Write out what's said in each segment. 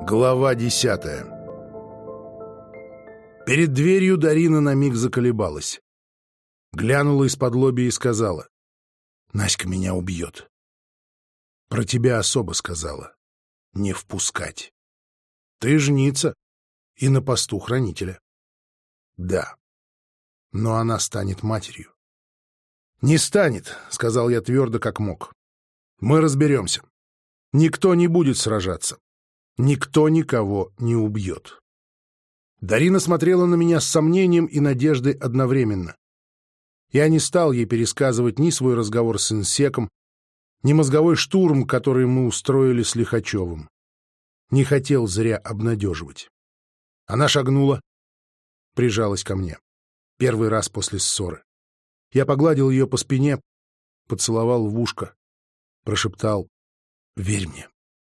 Глава 10. Перед дверью Дарина на миг заколебалась. Глянула из-под-лобья и сказала: «Наська меня убьет. Про тебя особо сказала. Не впускать. Ты жница и на посту хранителя». «Да. Но она станет матерью». «Не станет», — сказал я твердо, как мог. «Мы разберемся. Никто не будет сражаться. Никто никого не убьет». Дарина смотрела на меня с сомнением и надеждой одновременно. Я не стал ей пересказывать ни свой разговор с инсеком, ни мозговой штурм, который мы устроили с Лихачевым. Не хотел зря обнадеживать. Она шагнула, прижалась ко мне. Первый раз после ссоры. Я погладил ее по спине, поцеловал в ушко, прошептал: «Верь мне,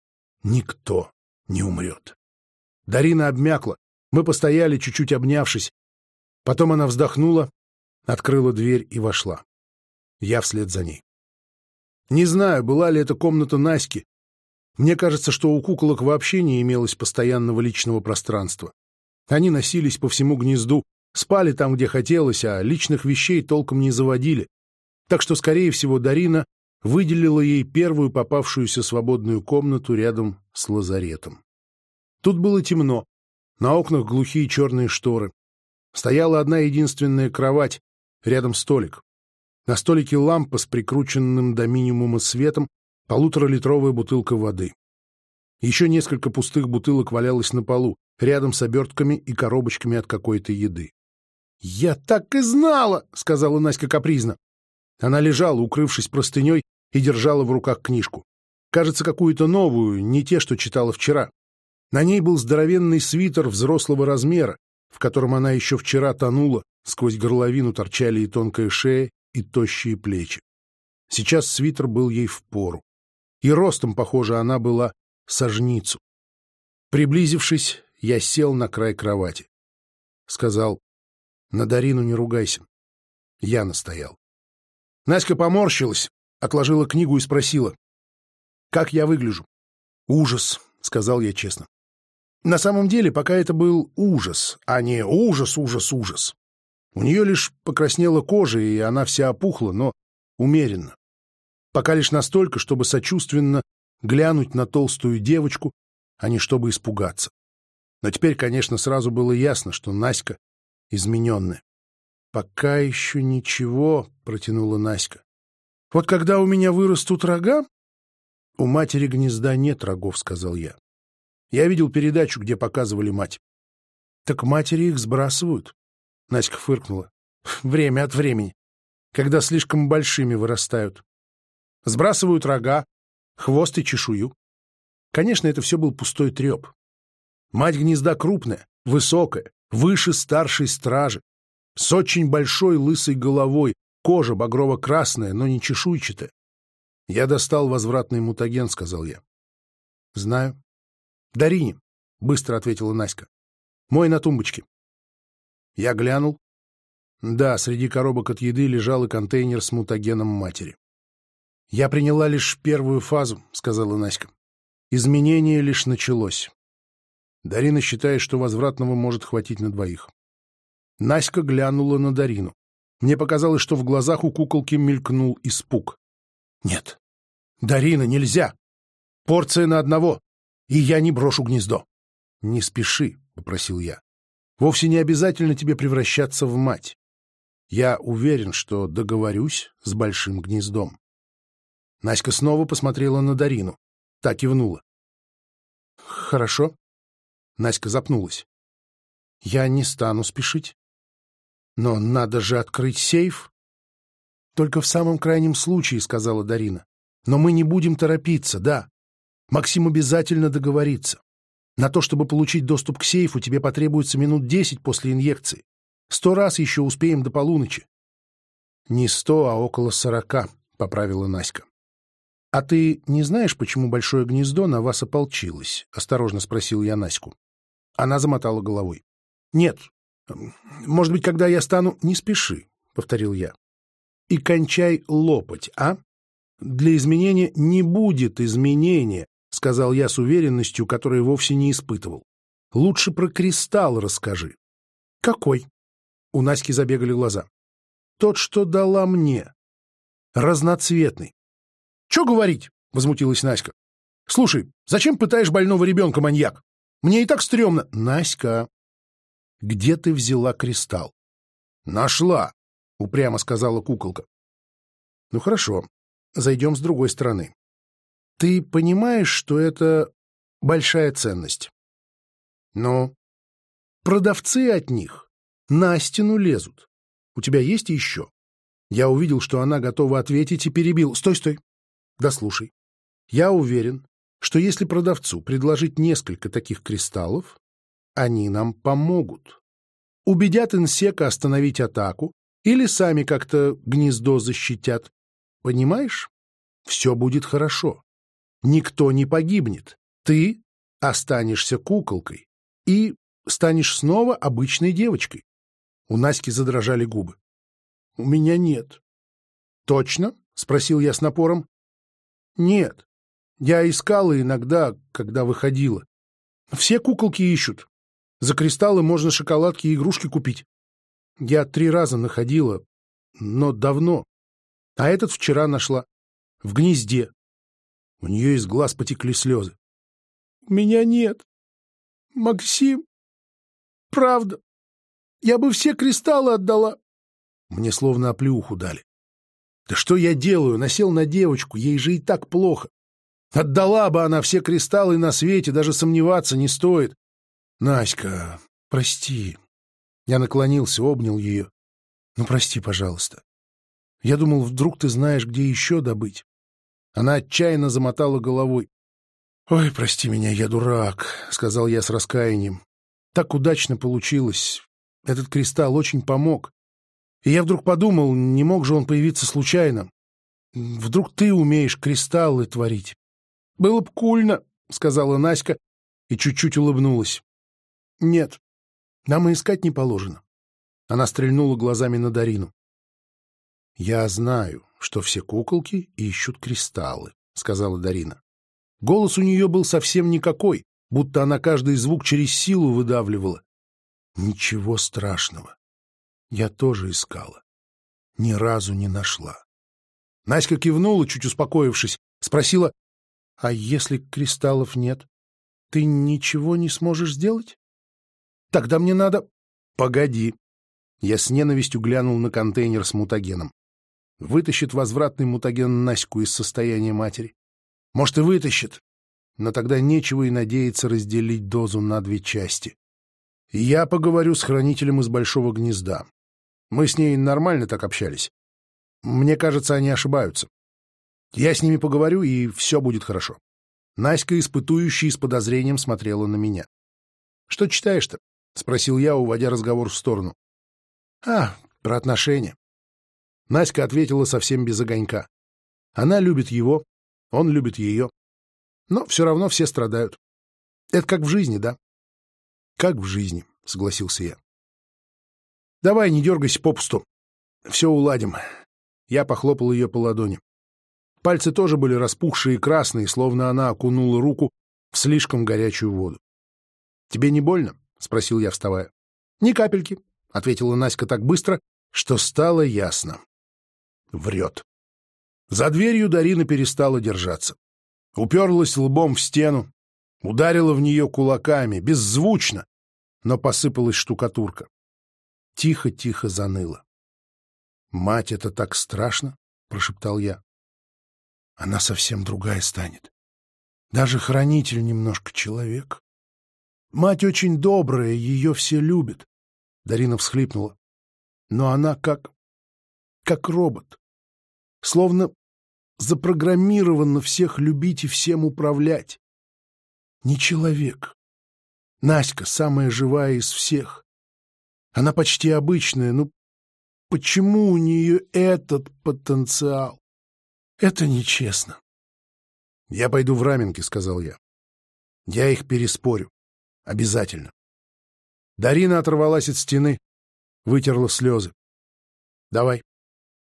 никто не умрет». Дарина обмякла. Мы постояли, чуть-чуть обнявшись. Потом она вздохнула, открыла дверь и вошла. Я вслед за ней. Не знаю, была ли это комната Наськи. Мне кажется, что у куколок вообще не имелось постоянного личного пространства. Они носились по всему гнезду, спали там, где хотелось, а личных вещей толком не заводили. Так что, скорее всего, Дарина выделила ей первую попавшуюся свободную комнату рядом с лазаретом. Тут было темно, на окнах глухие черные шторы. Стояла одна единственная кровать, рядом столик. На столике лампа с прикрученным до минимума светом, 1,5-литровая бутылка воды. Еще несколько пустых бутылок валялось на полу, рядом с обертками и коробочками от какой-то еды. «Я так и знала!» — сказала Наська капризно. Она лежала, укрывшись простыней, и держала в руках книжку. Кажется, какую-то новую, не те, что читала вчера. На ней был здоровенный свитер взрослого размера, в котором она еще вчера тонула, сквозь горловину торчали и тонкая шея, и тощие плечи. Сейчас свитер был ей впору. И ростом, похоже, она была сажницу. Приблизившись, я сел на край кровати. Сказал: «На Дарину не ругайся». Я настоял. Наська поморщилась, отложила книгу и спросила: «Как я выгляжу?» «Ужас», — сказал я честно. На самом деле, пока это был ужас, а не ужас. У нее лишь покраснела кожа, и она вся опухла, но умеренно. Пока лишь настолько, чтобы сочувственно глянуть на толстую девочку, а не чтобы испугаться. Но теперь, конечно, сразу было ясно, что Наська измененная. «Пока еще ничего», — протянула Наська. «Вот когда у меня вырастут рога...» «У матери гнезда нет рогов», — сказал я. Я видел передачу, где показывали мать. «Так матери их сбрасывают?» Наська фыркнула. «Время от времени, когда слишком большими вырастают. Сбрасывают рога, хвост и чешую». Конечно, это все был пустой треп. Мать гнезда крупная, высокая, выше старшей стражи, с очень большой лысой головой, кожа багрово-красная, но не чешуйчатая. «Я достал возвратный мутаген», — сказал я. «Знаю». «Дарине», — быстро ответила Наська. «Мой на тумбочке». Я глянул. Да, среди коробок от еды лежал и контейнер с мутагеном матери. «Я приняла лишь первую фазу», — сказала Наська. «Изменение лишь началось. Дарина считает, что возвратного может хватить на двоих». Наська глянула на Дарину. Мне показалось, что в глазах у куколки мелькнул испуг. «Нет, Дарина, нельзя! Порция на одного, и я не брошу гнездо». «Не спеши», — попросил я. «Вовсе не обязательно тебе превращаться в мать. Я уверен, что договорюсь с большим гнездом». Наська снова посмотрела на Дарину. Та кивнула. «Хорошо». Наська запнулась. «Я не стану спешить. Но надо же открыть сейф». «Только в самом крайнем случае», — сказала Дарина. «Но мы не будем торопиться, да. Максим обязательно договорится. На то, чтобы получить доступ к сейфу, тебе потребуется минут 10 после инъекции. 100 раз еще успеем до полуночи». «Не 100, а около 40», — поправила Наська. «А ты не знаешь, почему большое гнездо на вас ополчилось?» — осторожно спросил я Наську. Она замотала головой. «Нет. Может быть, когда я стану...» «Не спеши», — повторил я. «И кончай лопать, а? Для изменения не будет изменения», — сказал я с уверенностью, которой вовсе не испытывал. Лучше про кристалл расскажи. Какой? У Наськи забегали глаза. Тот, что дала мне. Разноцветный. Че говорить? Возмутилась Наська. Слушай, зачем пытаешь больного ребенка, маньяк? Мне и так стрёмно. Наська, где ты взяла кристалл? Нашла, упрямо сказала куколка. Ну хорошо, зайдем с другой стороны. Ты понимаешь, что это большая ценность? Но продавцы от них на стену лезут. У тебя есть еще? Я увидел, что она готова ответить, и перебил. Стой, стой. Да слушай. Я уверен, что если продавцу предложить несколько таких кристаллов, они нам помогут. Убедят инсека остановить атаку или сами как-то гнездо защитят. Понимаешь? Все будет хорошо. Никто не погибнет. Ты останешься куколкой и станешь снова обычной девочкой. У Наськи задрожали губы. У меня нет. Точно? Спросил я с напором. Нет. Я искала иногда, когда выходила. Все куколки ищут. За кристаллы можно шоколадки и игрушки купить. Я 3 раза находила, но давно. А этот вчера нашла. В гнезде. У нее из глаз потекли слезы. Меня нет. Максим. Правда. Я бы все кристаллы отдала. Мне словно оплеуху дали. Да что я делаю? Насел на девочку, ей же и так плохо. Отдала бы она все кристаллы на свете, даже сомневаться не стоит. Наська, прости. Я наклонился, обнял ее. Ну, прости, пожалуйста. Я думал, вдруг ты знаешь, где еще добыть. Она отчаянно замотала головой. «Ой, прости меня, я дурак», — сказал я с раскаянием. «Так удачно получилось. Этот кристалл очень помог. И я вдруг подумал, не мог же он появиться случайно. Вдруг ты умеешь кристаллы творить?» «Было бы кульно», — сказала Наська и чуть-чуть улыбнулась. «Нет, нам и искать не положено». Она стрельнула глазами на Дарину. «Я знаю, что все куколки ищут кристаллы», — сказала Дарина. Голос у нее был совсем никакой, будто она каждый звук через силу выдавливала. «Ничего страшного. Я тоже искала. Ни разу не нашла». Наська кивнула, чуть успокоившись, спросила, «А если кристаллов нет, ты ничего не сможешь сделать? Тогда мне надо...» «Погоди». Я с ненавистью глянул на контейнер с мутагеном. Вытащит возвратный мутаген Наську из состояния матери. Может, и вытащит, но тогда нечего и надеяться разделить дозу на 2 части. И я поговорю с хранителем из Большого гнезда. Мы с ней нормально так общались. Мне кажется, они ошибаются. Я с ними поговорю, и все будет хорошо. Наська, испытующая, с подозрением смотрела на меня. «Что читаешь-то?» — спросил я, уводя разговор в сторону. Про отношения». Наська ответила совсем без огонька. Она любит его, он любит ее. Но все равно все страдают. Это как в жизни, да? Как в жизни, согласился я. Давай, не дергайся попусту. Все уладим. Я похлопал ее по ладони. Пальцы тоже были распухшие и красные, словно она окунула руку в слишком горячую воду. «Тебе не больно?» — спросил я, вставая. «Ни капельки», — ответила Наська так быстро, что стало ясно. Врет. За дверью Дарина перестала держаться. Уперлась лбом в стену, ударила в нее кулаками, беззвучно, но посыпалась штукатурка. Тихо-тихо заныла. «Мать, это так страшно!» — прошептал я. «Она совсем другая станет. Даже хранитель немножко человек. Мать очень добрая, ее все любят». Дарина всхлипнула. «Но она как робот. Словно запрограммировано всех любить и всем управлять. Не человек. Наська самая живая из всех. Она почти обычная, но почему у нее этот потенциал? Это нечестно». «Я пойду в Раменки», — сказал я. «Я их переспорю. Обязательно». Дарина оторвалась от стены, вытерла слезы. «Давай.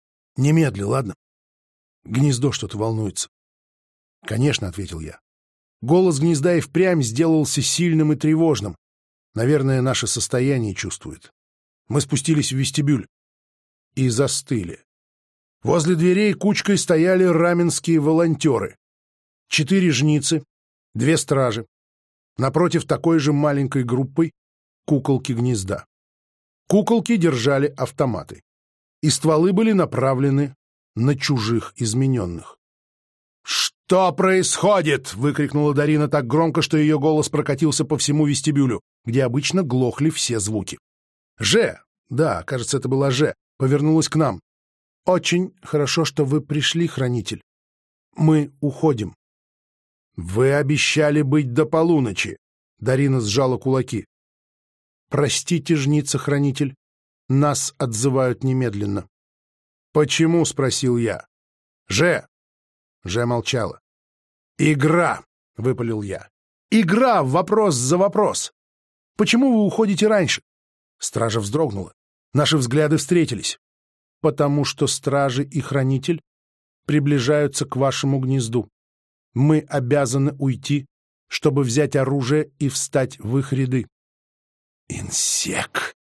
Немедли, ладно? Гнездо что-то волнуется». «Конечно», — ответил я. Голос гнезда и впрямь сделался сильным и тревожным. Наверное, наше состояние чувствует. Мы спустились в вестибюль и застыли. Возле дверей кучкой стояли раменские волонтеры. 4 жницы, 2 стражи. Напротив такой же маленькой группой куколки гнезда. Куколки держали автоматы, и стволы были направлены на чужих измененных. «Что происходит?» — выкрикнула Дарина так громко, что ее голос прокатился по всему вестибюлю, где обычно глохли все звуки. Да, кажется, это была Же, повернулась к нам. «Очень хорошо, что вы пришли, хранитель. Мы уходим». «Вы обещали быть до полуночи», — Дарина сжала кулаки. «Простите, жница-хранитель, нас отзывают немедленно». «Почему?» — спросил я. «Же!» Же молчала. «Игра!» — выпалил я. «Игра! Вопрос за вопрос! Почему вы уходите раньше?» Стража вздрогнула. Наши взгляды встретились. «Потому что стражи и хранитель приближаются к вашему гнезду. Мы обязаны уйти, чтобы взять оружие и встать в их ряды». Инсек.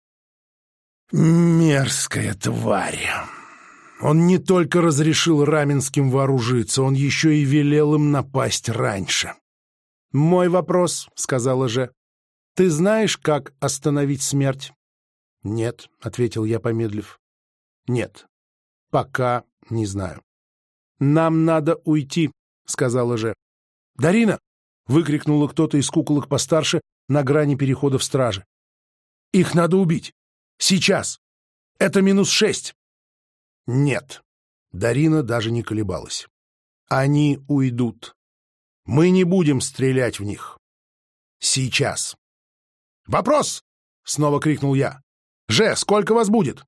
Мерзкая тварь. Он не только разрешил раменским вооружиться, он еще и велел им напасть раньше. «Мой вопрос», — сказала Же, — «ты знаешь, как остановить смерть?» «Нет», — ответил я, помедлив. «Нет, пока не знаю». «Нам надо уйти», — сказала Же. «Дарина!» — выкрикнула кто-то из куколок постарше на грани перехода в стражи. «Их надо убить! Сейчас! Это -6!» «Нет!» — Дарина даже не колебалась. «Они уйдут. Мы не будем стрелять в них. Сейчас!» «Вопрос!» — снова крикнул я. «Же, сколько вас будет?»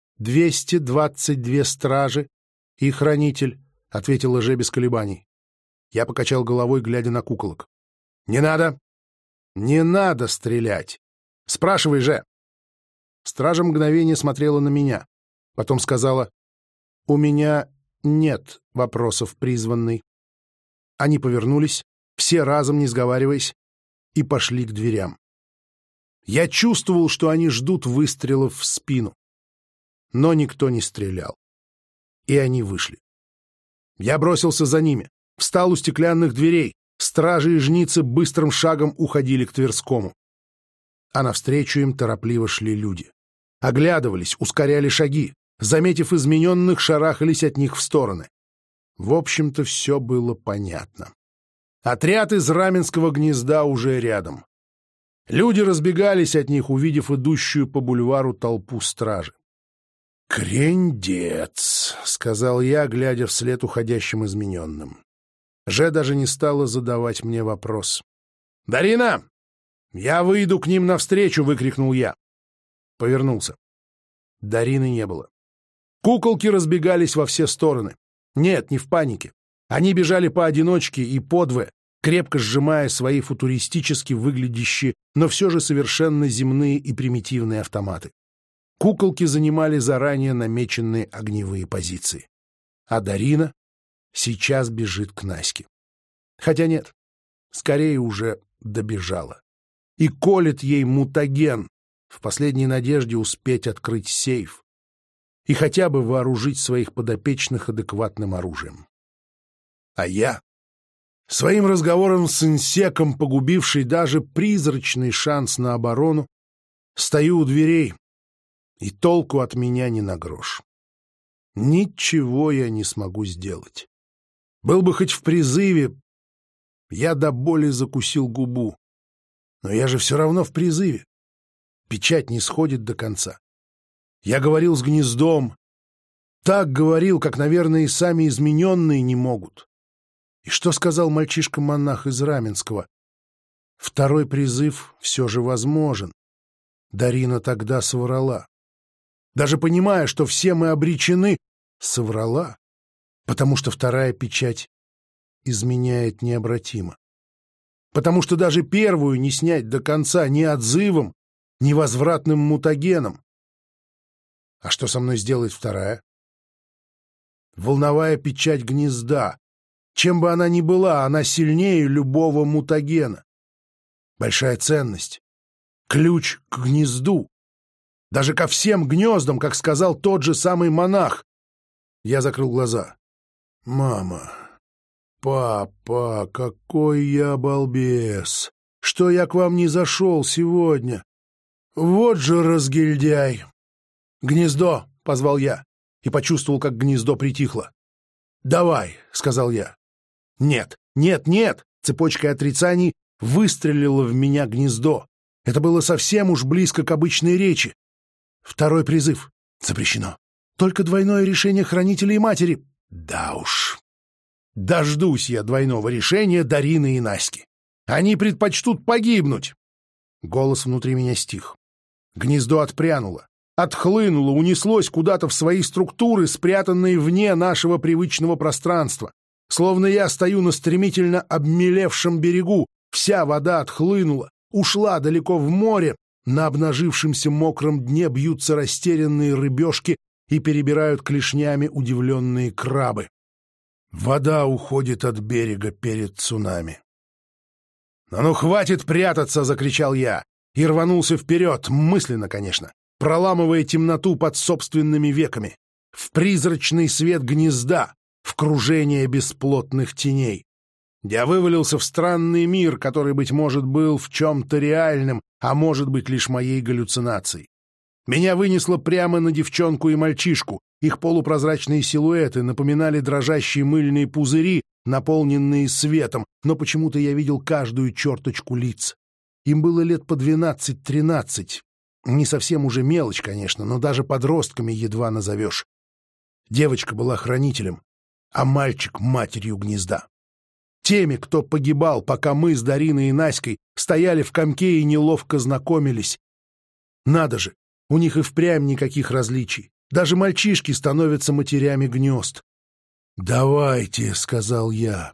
222 стражи и хранитель», — ответила Же без колебаний. Я покачал головой, глядя на куколок. «Не надо! Не надо стрелять! Спрашивай же!» Стража мгновение смотрела на меня. Потом сказала: «У меня нет вопросов, призванный». Они повернулись, все разом, не сговариваясь, и пошли к дверям. Я чувствовал, что они ждут выстрелов в спину. Но никто не стрелял. И они вышли. Я бросился за ними, встал у стеклянных дверей. Стражи и жницы быстрым шагом уходили к Тверскому. А навстречу им торопливо шли люди. Оглядывались, ускоряли шаги. Заметив измененных, шарахались от них в стороны. В общем-то, все было понятно. Отряд из Раменского гнезда уже рядом. Люди разбегались от них, увидев идущую по бульвару толпу стражи. «Крендец», — сказал я, глядя вслед уходящим измененным. Же даже не стала задавать мне вопрос. «Дарина! Я выйду к ним навстречу!» — выкрикнул я. Повернулся. Дарины не было. Куколки разбегались во все стороны. Нет, не в панике. Они бежали поодиночке и подвое, крепко сжимая свои футуристически выглядящие, но все же совершенно земные и примитивные автоматы. Куколки занимали заранее намеченные огневые позиции. А Дарина сейчас бежит к Наське. Хотя нет, скорее уже добежала. И колет ей мутаген в последней надежде успеть открыть сейф и хотя бы вооружить своих подопечных адекватным оружием. А я, своим разговором с инсеком, погубивший даже призрачный шанс на оборону, стою у дверей, и толку от меня ни на грош. Ничего я не смогу сделать. Был бы хоть в призыве, я до боли закусил губу. Но я же все равно в призыве. Печать не сходит до конца. Я говорил с гнездом. Так говорил, как, наверное, и сами измененные не могут. И что сказал мальчишка-монах из Раменского? Второй призыв все же возможен. Дарина тогда соврала. Даже понимая, что все мы обречены, соврала, потому что вторая печать изменяет необратимо. Потому что даже первую не снять до конца ни отзывом, ни возвратным мутагеном. А что со мной сделает вторая? Волновая печать гнезда, Чем бы она ни была, она сильнее любого мутагена. Большая ценность. Ключ к гнезду. Даже ко всем гнездам, как сказал тот же самый монах. Я закрыл глаза. Мама, папа, какой я балбес. Что я к вам не зашел сегодня? Вот же разгильдяй. «Гнездо!» — позвал я и почувствовал, как гнездо притихло. «Давай!» — сказал я. «Нет, нет, нет!» — цепочкой отрицаний выстрелило в меня гнездо. Это было совсем уж близко к обычной речи. Второй призыв. Запрещено. Только двойное решение хранителя и матери. Да уж. Дождусь я двойного решения Дарины и Наськи. Они предпочтут погибнуть. Голос внутри меня стих. Гнездо отпрянуло, отхлынуло, унеслось куда-то в свои структуры, спрятанные вне нашего привычного пространства. Словно я стою на стремительно обмелевшем берегу, вся вода отхлынула, ушла далеко в море, на обнажившемся мокром дне бьются растерянные рыбешки и перебирают клешнями удивленные крабы. Вода уходит от берега перед цунами. «А ну, хватит прятаться!» — закричал я и рванулся вперед, мысленно, конечно, проламывая темноту под собственными веками, в призрачный свет гнезда, в кружение бесплотных теней. Я вывалился в странный мир, который, быть может, был в чем-то реальным, а может быть, лишь моей галлюцинацией. Меня вынесло прямо на девчонку и мальчишку. Их полупрозрачные силуэты напоминали дрожащие мыльные пузыри, наполненные светом, но почему-то я видел каждую черточку лиц. Им было лет по 12-13. Не совсем уже мелочь, конечно, но даже подростками едва назовешь. Девочка была хранителем, а мальчик — матерью гнезда. Теми, кто погибал, пока мы с Дариной и Наськой стояли в комке и неловко знакомились. Надо же, у них и впрямь никаких различий. Даже мальчишки становятся матерями гнезд. «Давайте», — сказал я.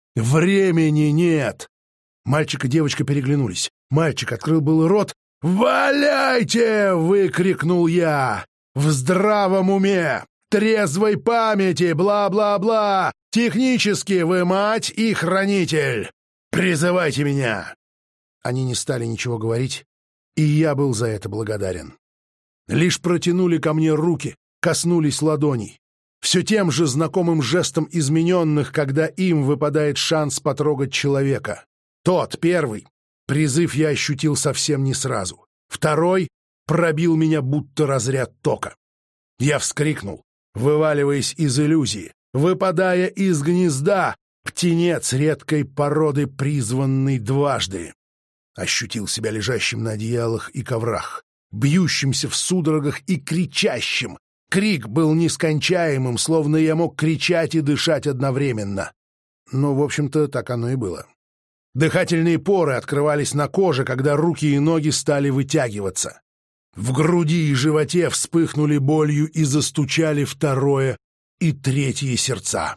«Времени нет!» Мальчик и девочка переглянулись. Мальчик открыл был рот. «Валяйте!» — выкрикнул я. «В здравом уме! Трезвой памяти! Бла-бла-бла! Технически вы мать и хранитель! Призывайте меня!» Они не стали ничего говорить, и я был за это благодарен. Лишь протянули ко мне руки, коснулись ладоней. Все тем же знакомым жестом измененных, когда им выпадает шанс потрогать человека. Тот, первый, призыв я ощутил совсем не сразу. Второй пробил меня будто разряд тока. Я вскрикнул, вываливаясь из иллюзии, выпадая из гнезда, птенец редкой породы, призванный дважды. Ощутил себя лежащим на одеялах и коврах, бьющимся в судорогах и кричащим. Крик был нескончаемым, словно я мог кричать и дышать одновременно. Но, в общем-то, так оно и было. Дыхательные поры открывались на коже, когда руки и ноги стали вытягиваться. В груди и животе вспыхнули болью и застучали второе и третье сердца.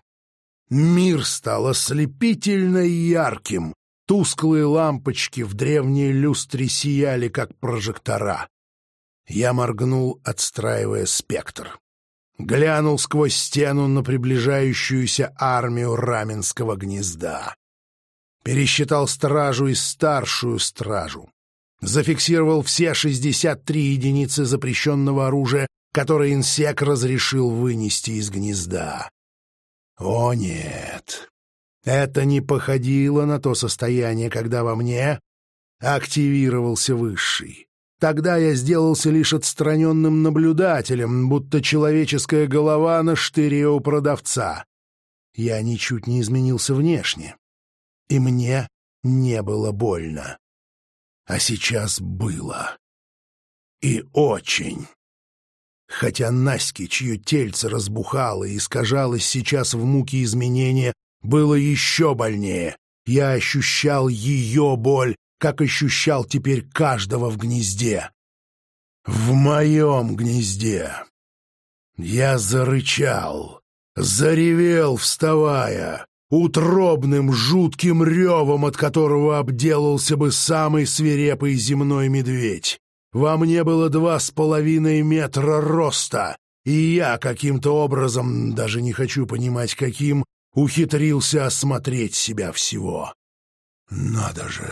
Мир стал ослепительно ярким. Тусклые лампочки в древней люстре сияли, как прожектора. Я моргнул, отстраивая спектр. Глянул сквозь стену на приближающуюся армию Раменского гнезда. Пересчитал стражу и старшую стражу. Зафиксировал все 63 единицы запрещенного оружия, которые инсек разрешил вынести из гнезда. О нет! Это не походило на то состояние, когда во мне активировался Высший. Тогда я сделался лишь отстраненным наблюдателем, будто человеческая голова на штыре у продавца. Я ничуть не изменился внешне, и мне не было больно. А сейчас было. И очень. Хотя Наське, чье тельце разбухало и искажалось сейчас в муке изменения, было еще больнее. Я ощущал ее боль, как ощущал теперь каждого в гнезде. В моем гнезде. Я зарычал, заревел, вставая, утробным жутким ревом, от которого обделался бы самый свирепый земной медведь. Во мне было 2,5 метра роста, и я каким-то образом, даже не хочу понимать каким, ухитрился осмотреть себя всего. Надо же!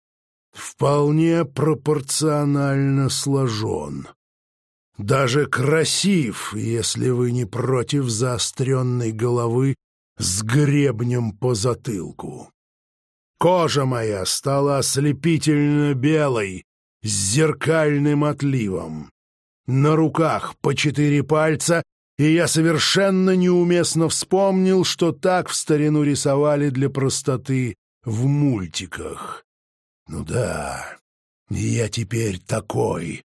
Вполне пропорционально сложен. Даже красив, если вы не против заостренной головы с гребнем по затылку. Кожа моя стала ослепительно белой, с зеркальным отливом. На руках по 4 пальца, и я совершенно неуместно вспомнил, что так в старину рисовали для простоты в мультиках. Ну да, я теперь такой.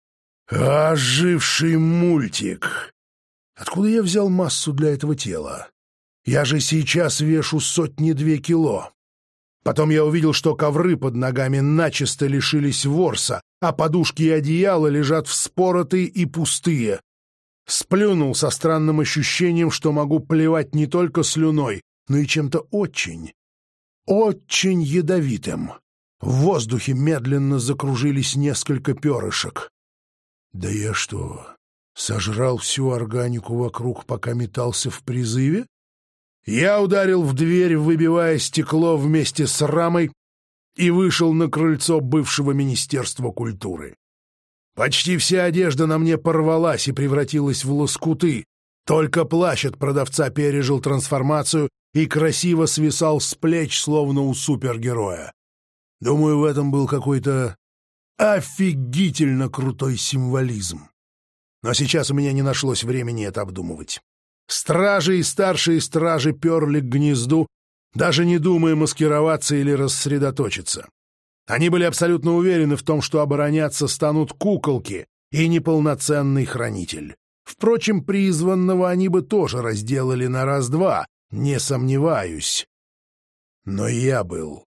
Оживший мультик. Откуда я взял массу для этого тела? Я же сейчас вешу 100-2 кило. Потом я увидел, что ковры под ногами начисто лишились ворса, а подушки и одеяла лежат вспоротые и пустые. Сплюнул со странным ощущением, что могу плевать не только слюной, но и чем-то очень, очень ядовитым. В воздухе медленно закружились несколько перышек. Да я что, сожрал всю органику вокруг, пока метался в призыве? Я ударил в дверь, выбивая стекло вместе с рамой, и вышел на крыльцо бывшего Министерства культуры. Почти вся одежда на мне порвалась и превратилась в лоскуты. Только плащ от продавца пережил трансформацию и красиво свисал с плеч, словно у супергероя. Думаю, в этом был какой-то офигительно крутой символизм. Но сейчас у меня не нашлось времени это обдумывать. Стражи и старшие стражи перли к гнезду, даже не думая маскироваться или рассредоточиться. Они были абсолютно уверены в том, что обороняться станут куколки и неполноценный хранитель. Впрочем, призванного они бы тоже разделали на раз-два, не сомневаюсь. Но я был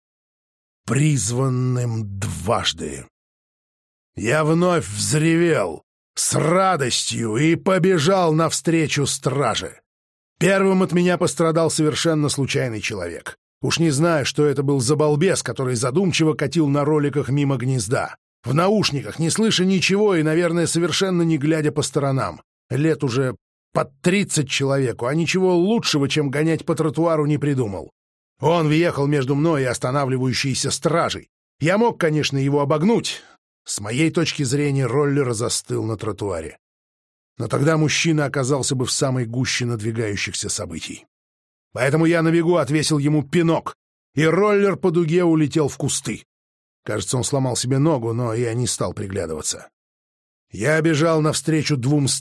призванным дважды. Я вновь взревел с радостью и побежал навстречу страже. Первым от меня пострадал совершенно случайный человек. Уж не знаю, что это был за балбес, который задумчиво катил на роликах мимо гнезда. В наушниках, не слыша ничего и, наверное, совершенно не глядя по сторонам. Лет уже под 30 человеку, а ничего лучшего, чем гонять по тротуару, не придумал. Он въехал между мной и останавливающейся стражей. Я мог, конечно, его обогнуть. С моей точки зрения, роллер застыл на тротуаре. Но тогда мужчина оказался бы в самой гуще надвигающихся событий. Поэтому я на бегу отвесил ему пинок, и роллер по дуге улетел в кусты. Кажется, он сломал себе ногу, но я не стал приглядываться. Я бежал навстречу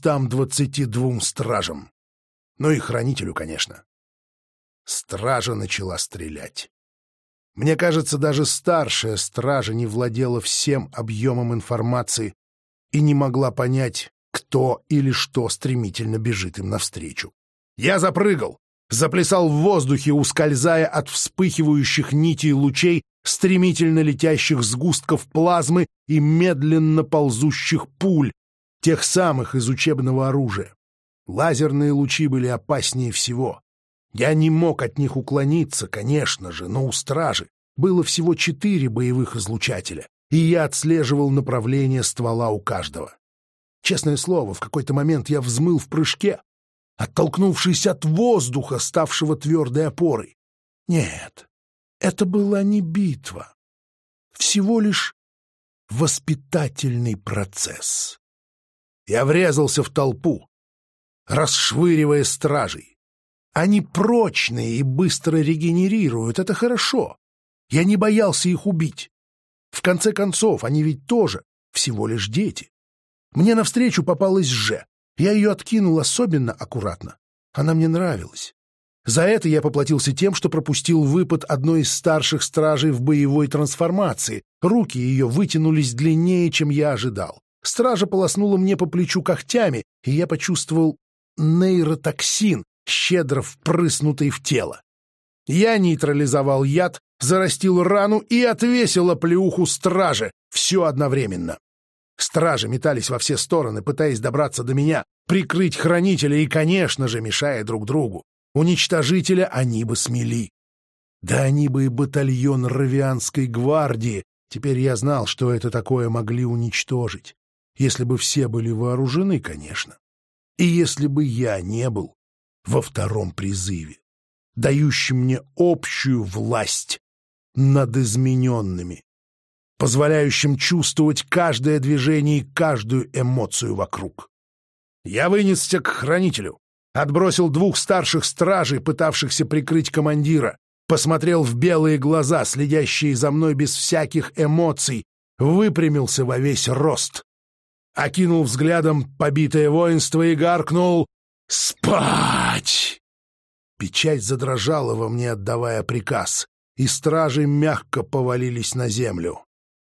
222 стражам. Ну и хранителю, конечно. Стража начала стрелять. Мне кажется, даже старшая стража не владела всем объемом информации и не могла понять, кто или что стремительно бежит им навстречу. Я запрыгал, заплясал в воздухе, ускользая от вспыхивающих нитей лучей, стремительно летящих сгустков плазмы и медленно ползущих пуль, тех самых из учебного оружия. Лазерные лучи были опаснее всего. Я не мог от них уклониться, конечно же, но у стражи было всего 4 боевых излучателя, и я отслеживал направление ствола у каждого. Честное слово, в какой-то момент я взмыл в прыжке, оттолкнувшись от воздуха, ставшего твердой опорой. Нет, это была не битва, всего лишь воспитательный процесс. Я врезался в толпу, расшвыривая стражей. Они прочные и быстро регенерируют, это хорошо. Я не боялся их убить. В конце концов, они ведь тоже всего лишь дети. Мне навстречу попалась Же. Я ее откинул особенно аккуратно. Она мне нравилась. За это я поплатился тем, что пропустил выпад одной из старших стражей в боевой трансформации. Руки ее вытянулись длиннее, чем я ожидал. Стража полоснула мне по плечу когтями, и я почувствовал нейротоксин, щедро впрыснутый в тело. Я нейтрализовал яд, зарастил рану и отвесил оплеуху страже. Все одновременно. Стражи метались во все стороны, пытаясь добраться до меня, прикрыть хранителя и, конечно же, мешая друг другу. Уничтожителя они бы смели. Да они бы и батальон Равианской гвардии, теперь я знал, что это такое, могли уничтожить. Если бы все были вооружены, конечно. И если бы я не был во втором призыве. дающим мне общую власть над измененными, позволяющим чувствовать каждое движение и каждую эмоцию вокруг. Я вынесся к хранителю, отбросил двух старших стражей, пытавшихся прикрыть командира, посмотрел в белые глаза, следящие за мной без всяких эмоций, выпрямился во весь рост, окинул взглядом побитое воинство и гаркнул «Спать!». Печать задрожала во мне, отдавая приказ, и стражи мягко повалились на землю.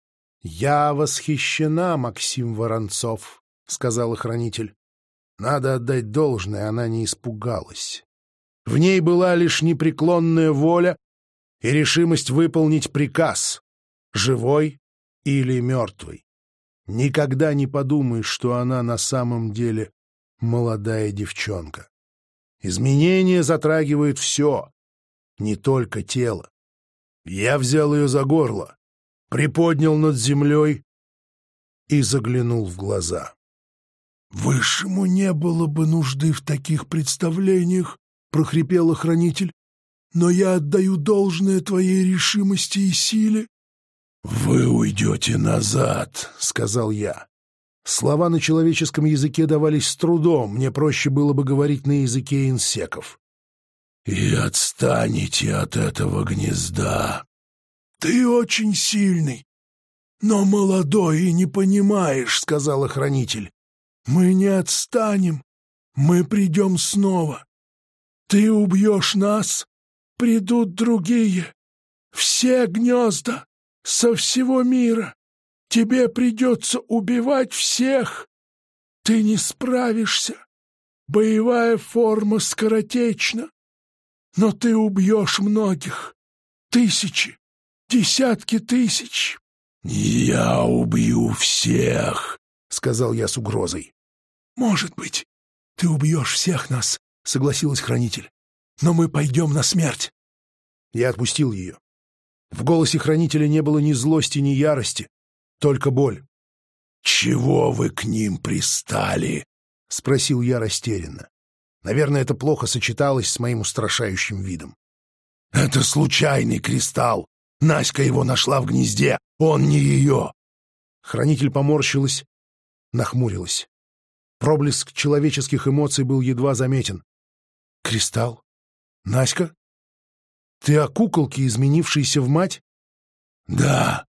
«Я восхищена, Максим Воронцов», — сказал хранитель. Надо отдать должное, она не испугалась. В ней была лишь непреклонная воля и решимость выполнить приказ, живой или мертвый. Никогда не подумаешь, что она на самом деле молодая девчонка. Изменения затрагивают все, не только тело. Я взял ее за горло, приподнял над землей и заглянул в глаза. «Высшему не было бы нужды в таких представлениях», — прохрипел хранитель, «но я отдаю должное твоей решимости и силе». «Вы уйдете назад», — сказал я. Слова на человеческом языке давались с трудом, мне проще было бы говорить на языке инсеков. «И отстанете от этого гнезда». «Ты очень сильный, но молодой и не понимаешь», — сказал хранитель. «Мы не отстанем, мы придем снова. Ты убьешь нас, придут другие, все гнезда со всего мира. Тебе придется убивать всех. Ты не справишься. Боевая форма скоротечна. Но ты убьешь многих. Тысячи, десятки тысяч». «Я убью всех», — сказал я с угрозой. «Может быть, ты убьешь всех нас», — согласилась хранитель. «Но мы пойдем на смерть». Я отпустил ее. В голосе хранителя не было ни злости, ни ярости, только боль. «Чего вы к ним пристали?» — спросил я растерянно. Наверное, это плохо сочеталось с моим устрашающим видом. «Это случайный кристалл. Наська его нашла в гнезде. Он не ее». Хранитель поморщилась, нахмурилась. Проблеск человеческих эмоций был едва заметен. «Кристалл? Наська? Ты о куколке, изменившейся в мать?» «Да».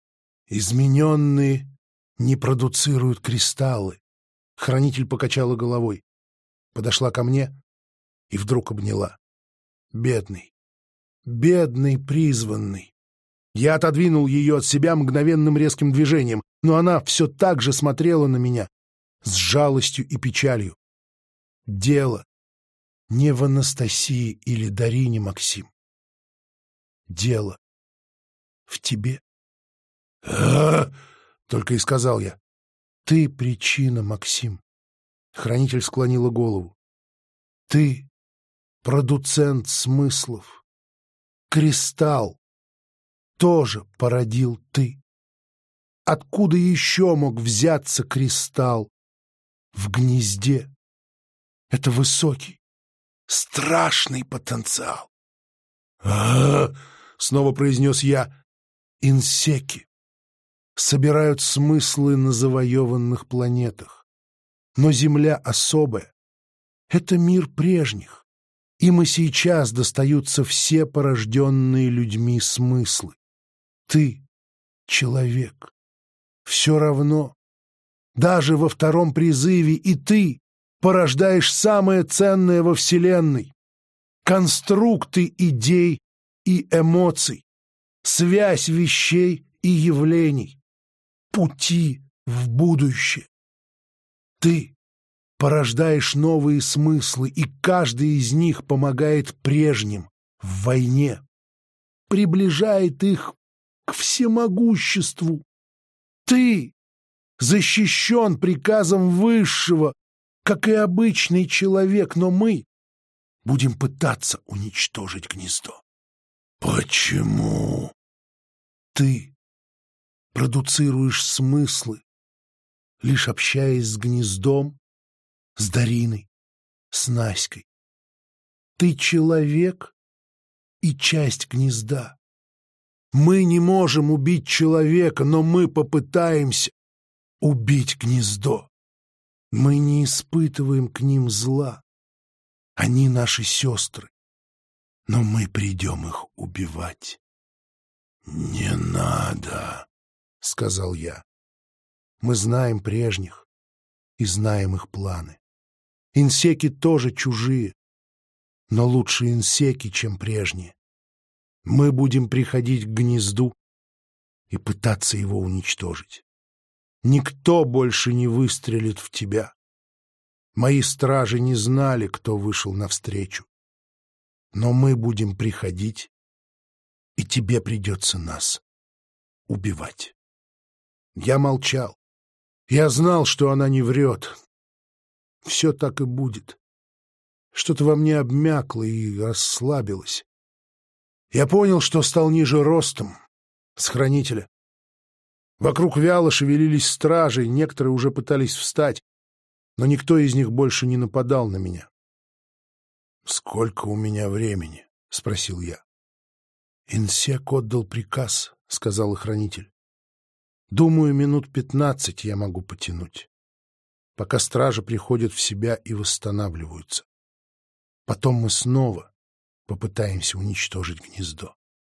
«Измененные не продуцируют кристаллы». Хранитель покачала головой, подошла ко мне и вдруг обняла. «Бедный, бедный призванный». Я отодвинул ее от себя мгновенным резким движением, но она все так же смотрела на меня с жалостью и печалью. Дело не в Анастасии или Дарине, Максим. Дело в тебе. Только и сказал я. Ты причина, Максим. Хранитель склонила голову. Ты продуцент смыслов. Кристалл тоже породил ты. Откуда еще мог взяться кристалл в гнезде? Это высокий, страшный потенциал. Снова произнес я. Инсеки собирают смыслы на завоеванных планетах. Но Земля особая. Это мир прежних. Им и сейчас достаются все порожденные людьми смыслы. Ты — человек. Все равно. Даже во втором призыве и ты порождаешь самое ценное во Вселенной. Конструкты идей и эмоций. Связь вещей и явлений. Пути в будущее. Ты порождаешь новые смыслы, и каждый из них помогает прежним в войне, приближает их к всемогуществу. Ты защищен приказом Высшего, как и обычный человек, но мы будем пытаться уничтожить гнездо. Почему? Ты продуцируешь смыслы, лишь общаясь с гнездом, с Дариной, с Наськой. Ты человек и часть гнезда. Мы не можем убить человека, но мы попытаемся убить гнездо. Мы не испытываем к ним зла. Они наши сестры, но мы придем их убивать. «Не надо», — сказал я. Мы знаем прежних и знаем их планы. Инсеки тоже чужие, но лучше инсеки, чем прежние. Мы будем приходить к гнезду и пытаться его уничтожить. Никто больше не выстрелит в тебя. Мои стражи не знали, кто вышел навстречу. Но мы будем приходить, и тебе придется нас убивать. Я молчал. Я знал, что она не врет. Все так и будет. Что-то во мне обмякло и расслабилось. Я понял, что стал ниже ростом, с хранителя. Вокруг вяло шевелились стражи, некоторые уже пытались встать, но никто из них больше не нападал на меня. «Сколько у меня времени?» — спросил я. «Инсек отдал приказ», — сказал хранитель. «Думаю, минут 15 я могу потянуть, пока стражи приходят в себя и восстанавливаются. Потом мы снова попытаемся уничтожить гнездо».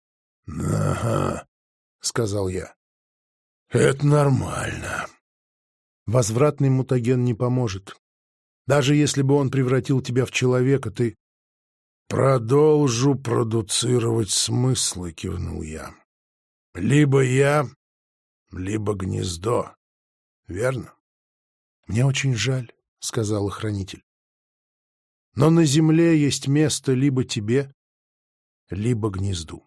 «Ага», — сказал я. «Это нормально». Возвратный мутаген не поможет. Даже если бы он превратил тебя в человека, ты... «Продолжу продуцировать смыслы», — кивнул я. «Либо я, либо гнездо. Верно?» «Мне очень жаль», — сказал хранитель. «Но на земле есть место либо тебе, либо гнезду».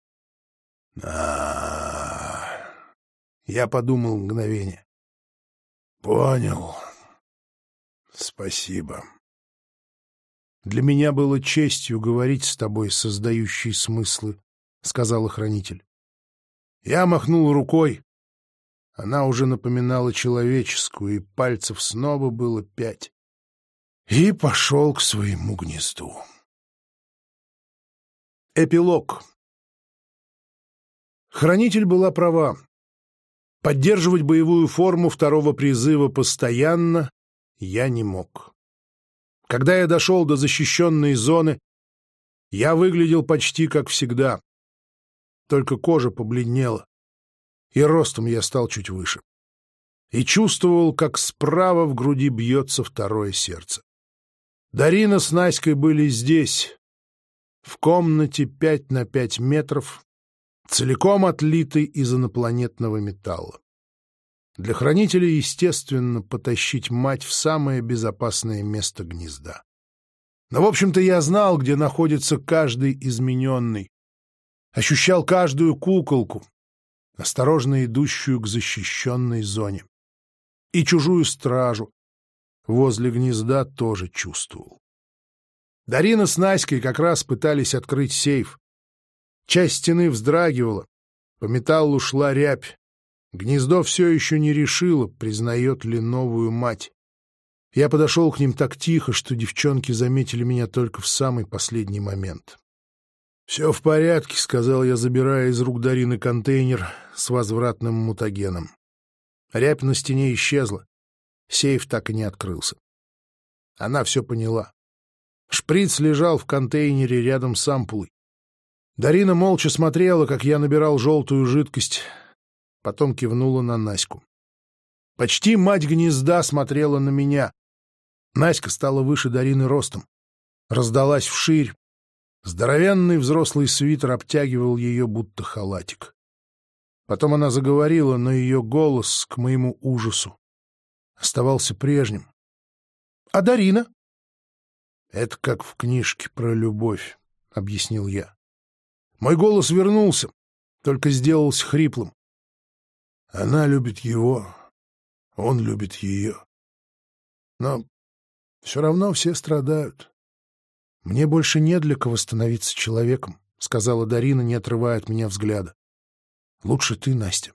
Я подумал мгновение. «Понял. Спасибо. Для меня было честью говорить с тобой, создающий смыслы», — сказал хранитель. Я махнул рукой. Она уже напоминала человеческую, и пальцев снова было 5. И пошел к своему гнезду. Эпилог. Хранитель была права. Поддерживать боевую форму второго призыва постоянно я не мог. Когда я дошел до защищенной зоны, я выглядел почти как всегда. Только кожа побледнела, и ростом я стал чуть выше. И чувствовал, как справа в груди бьется второе сердце. Дарина с Наськой были здесь, в комнате 5 на 5 метров, целиком отлитой из инопланетного металла. Для хранителя, естественно, потащить мать в самое безопасное место гнезда. Но, в общем-то, я знал, где находится каждый измененный. Ощущал каждую куколку, осторожно идущую к защищенной зоне. И чужую стражу возле гнезда тоже чувствовал. Дарина с Наськой как раз пытались открыть сейф. Часть стены вздрагивала, по металлу шла рябь. Гнездо все еще не решило, признает ли новую мать. Я подошел к ним так тихо, что девчонки заметили меня только в самый последний момент. «Все в порядке», — сказал я, забирая из рук Дарины контейнер с возвратным мутагеном. Рябь на стене исчезла. Сейф так и не открылся. Она все поняла. Шприц лежал в контейнере рядом с ампулой. Дарина молча смотрела, как я набирал желтую жидкость, потом кивнула на Наську. Почти мать гнезда смотрела на меня. Наська стала выше Дарины ростом, раздалась вширь. Здоровенный взрослый свитер обтягивал ее, будто халатик. Потом она заговорила, но ее голос, к моему ужасу, оставался прежним. — А Дарина? — Это как в книжке про любовь, — объяснил я. Мой голос вернулся, только сделался хриплым. Она любит его, он любит ее. Но все равно все страдают. — Мне больше не для кого становиться человеком, — сказала Дарина, не отрывая от меня взгляда. — Лучше ты, Настя.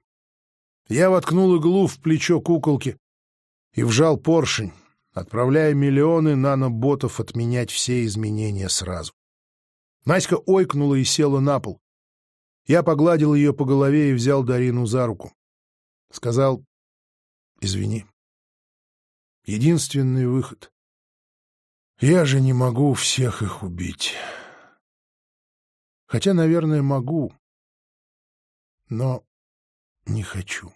Я воткнул иглу в плечо куколки и вжал поршень, отправляя миллионы наноботов отменять все изменения сразу. Наська ойкнула и села на пол. Я погладил ее по голове и взял Дарину за руку. Сказал: «Извини. Единственный выход. Я же не могу всех их убить. Хотя, наверное, могу, но не хочу».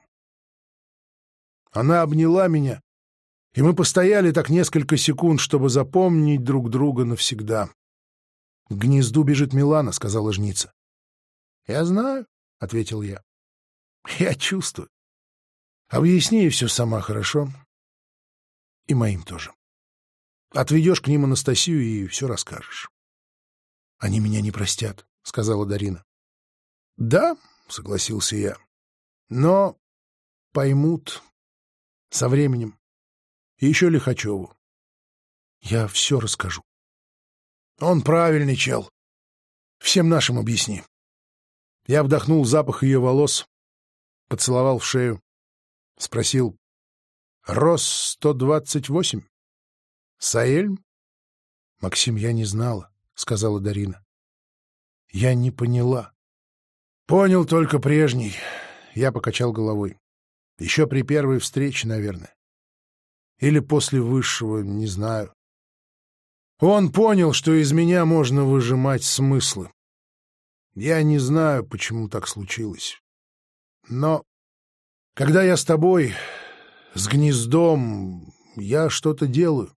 Она обняла меня, и мы постояли так несколько секунд, чтобы запомнить друг друга навсегда. «К гнезду бежит Милана», — сказала жница. «Я знаю», — ответил я. «Я чувствую. Объясни ей все сама, хорошо? И моим тоже. Отведешь к ним Анастасию и все расскажешь». «Они меня не простят», — сказала Дарина. «Да», — согласился я, — «но поймут со временем. И еще Лихачеву. Я все расскажу. Он правильный чел. Всем нашим объясни». Я вдохнул запах ее волос, поцеловал в шею, спросил: «Рос-128? Саэльм?» «Максим, я не знала», — сказала Дарина. «Я не поняла». «Понял только прежний», — я покачал головой. «Еще при первой встрече, наверное. Или после высшего, не знаю. Он понял, что из меня можно выжимать смыслы. Я не знаю, почему так случилось. Но когда я с тобой, с гнездом, я что-то делаю.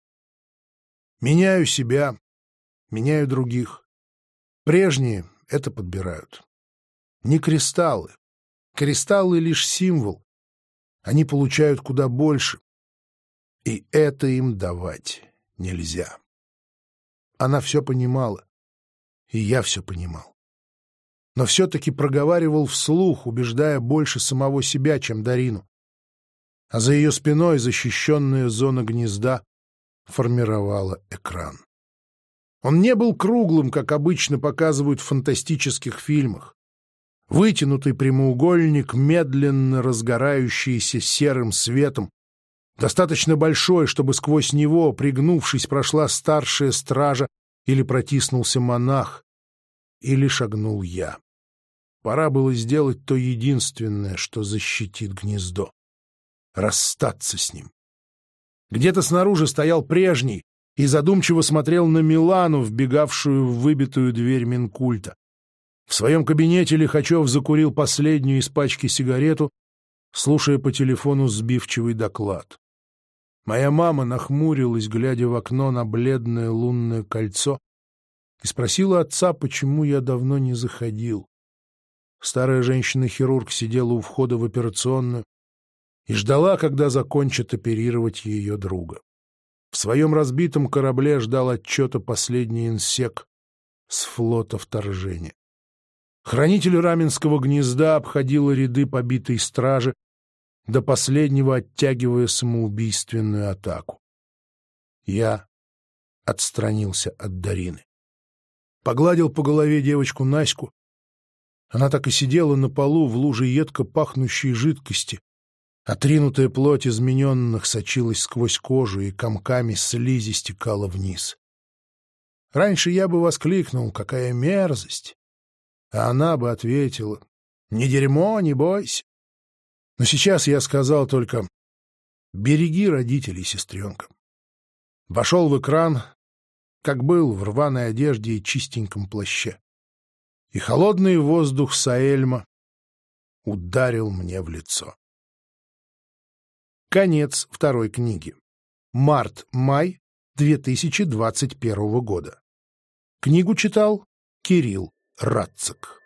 Меняю себя, меняю других. Прежние это подбирают. Не кристаллы. Кристаллы — лишь символ. Они получают куда больше. И это им давать нельзя». Она все понимала, и я все понимал. Но все-таки проговаривал вслух, убеждая больше самого себя, чем Дарину. А за ее спиной защищенная зона гнезда формировала экран. Он не был круглым, как обычно показывают в фантастических фильмах. Вытянутый прямоугольник, медленно разгорающийся серым светом, достаточно большой, чтобы сквозь него, пригнувшись, прошла старшая стража или протиснулся монах, или шагнул я. Пора было сделать то единственное, что защитит гнездо — расстаться с ним. Где-то снаружи стоял прежний и задумчиво смотрел на Милану, вбегавшую в выбитую дверь Минкульта. В своем кабинете Лихачев закурил последнюю из пачки сигарету, слушая по телефону сбивчивый доклад. Моя мама нахмурилась, глядя в окно на бледное лунное кольцо, и спросила отца, почему я давно не заходил. Старая женщина-хирург сидела у входа в операционную и ждала, когда закончат оперировать ее друга. В своем разбитом корабле ждал отчета последний инсек с флота вторжения. Хранитель Раменского гнезда обходила ряды побитой стражи, до последнего оттягивая самоубийственную атаку. Я отстранился от Дарины. Погладил по голове девочку Наську. Она так и сидела на полу в луже едко пахнущей жидкости. Отринутая плоть измененных сочилась сквозь кожу и комками слизи стекала вниз. Раньше я бы воскликнул: «Какая мерзость!» А она бы ответила: «Не дерьмо, не бойся». Но сейчас я сказал только: «Береги родителей, сестренка». Вошел в экран, как был, в рваной одежде и чистеньком плаще. И холодный воздух Саэльма ударил мне в лицо. Конец второй книги. Март-май 2021 года. Книгу читал Кирилл Радцик.